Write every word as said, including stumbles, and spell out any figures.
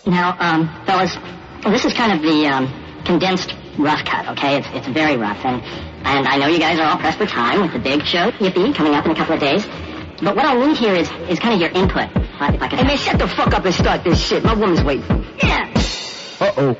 Now, um, fellas, this is kind of the um, condensed rough cut, okay? It's it's very rough, and and I know you guys are all pressed for time with the big show, Yippee, coming up in a couple of days. But what I need here is is kind of your input. If I, if I can. Hey man, shut the fuck up and start this shit. My woman's waiting. Yeah. Uh oh.